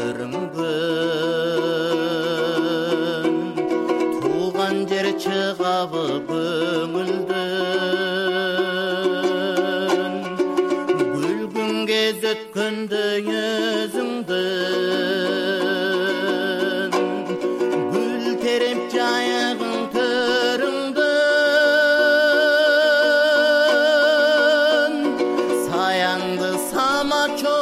көрінген туған жер шығабы көңілден гүлгін кез өткенде өзіңден гүл тереп жайығың төріңден саянды сама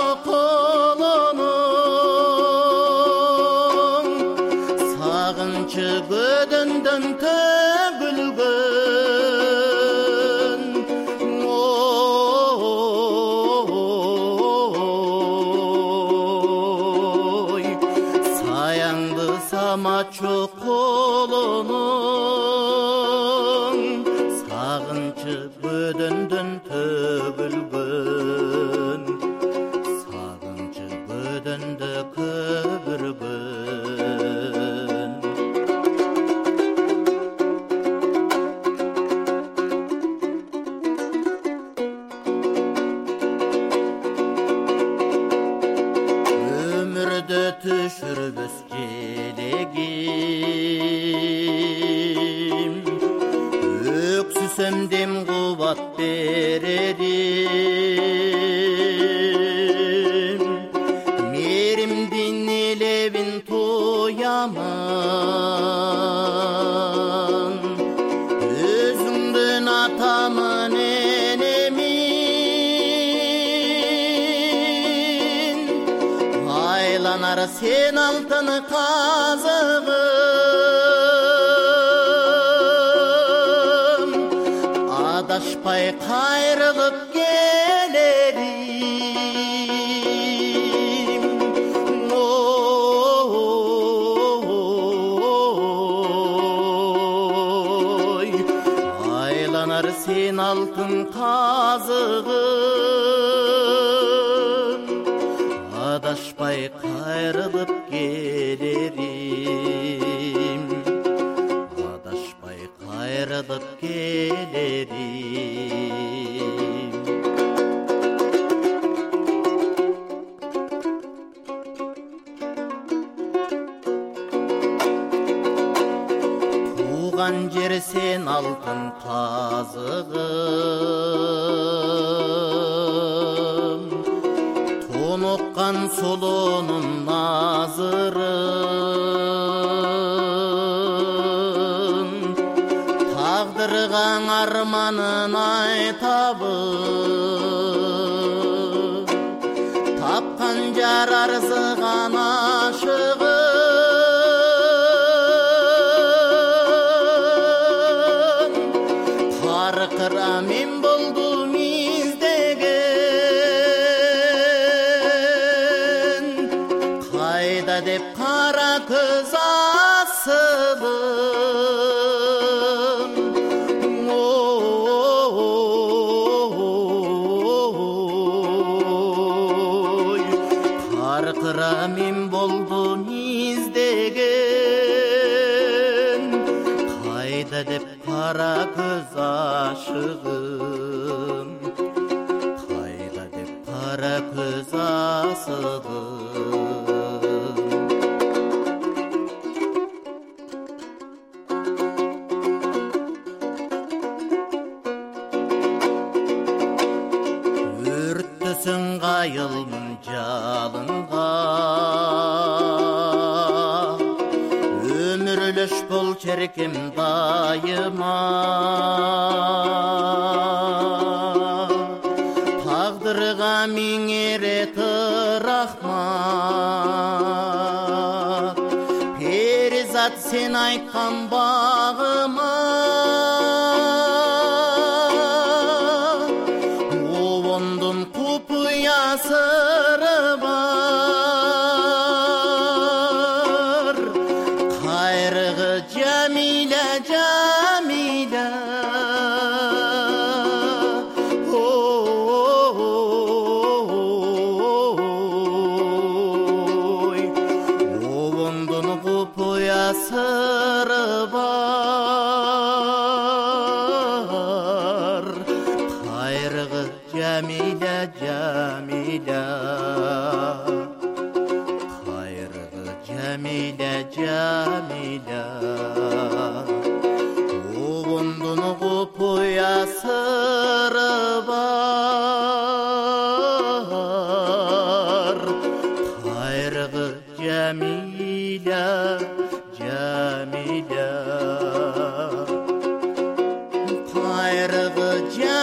чоқолоның сағыншы көдіндін төгілген ой саянды сама чоқолоның сағыншы көдіндін төгілген сағыншы көдінді көбірген өмірді түшірбіс желегім өксүсем дем қубат берерим меримдин элебин тоямын өзүңдүн атамын энемин айланар сен алтын казыгым адашпай кайрылып келерим ой айланар сен алтын казыгым адашпай кайрылып келерим адашпай кайрылып келерим туған жер сен алтын казыгым тоныққан сұлуның назырын тағдырған арманын айтабы тапқан жар арзыған ашығын қарқыра мен болдым издеген қайда деп қара көз асылым ой қарқыра мен болдым издеген қайда деп қара көз ашығым қайда деп қара көз асығым өрттісің қайылмын жалынға өмірліш бұл черкем дайыма тағдырға меңерет рахмат перизат сен айтқан бағыма обондың құпия сыры бар қайрығы жәмилә жәмилә ой обондың құпия сыры бар қайрығы жәмилә жәмилә Jamila Ovundunu kupuya sırı var Kayrığı Jamila Kayrığı Jamila